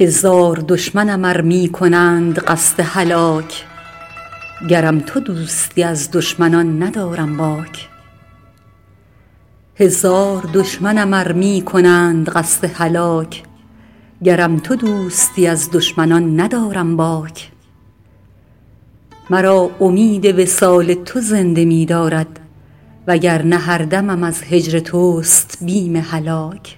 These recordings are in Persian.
هزار دشمنم ار می کنند قصد هلاک، گرم تو دوستی از دشمنان ندارم باک. هزار دشمنم ار می کنند قصد هلاک، گرم تو دوستی از دشمنان ندارم باک. مرا امید وصال تو زنده می دارد، وگرنه هر دمم از هجر توست بیم هلاک.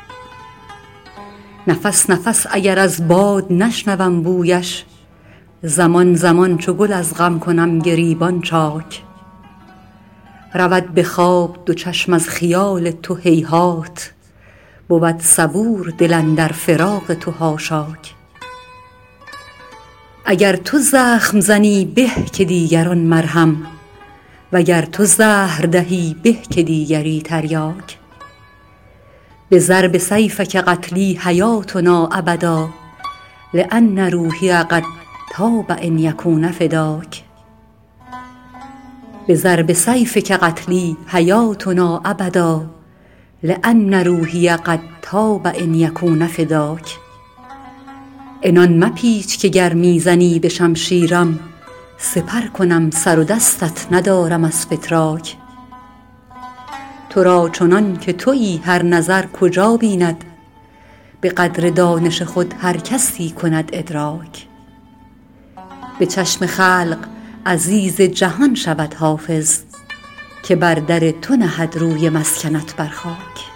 نفس نفس اگر از باد نشنوم بویش، زمان زمان چو گل از غم کنم گریبان چاک. رود به خواب دو چشم از خیال تو هیهات، بود صبور دل اندر فراق تو حاشاک. اگر تو زخم زنی به که دیگران مرهم، وگر تو زهر دهی به که دیگری تریاک. بضرب سیفک قتلی حیاتنا ابدا، لأن روحی قد طاب ان یکون فداک. بضرب سیفک قتلی حیاتنا ابدا، لأن روحی قد طاب ان یکون فداک. عنان مپیچ که گر می زنی به شمشیرم، سپر کنم سر و دستت ندارم از فتراک. تو را چنان که تویی هر نظر کجا بیند، به قدر دانش خود هر کسی کند ادراک. به چشم خلق عزیز جهان شود حافظ، که بر در تو نهد روی مسکنت بر خاک.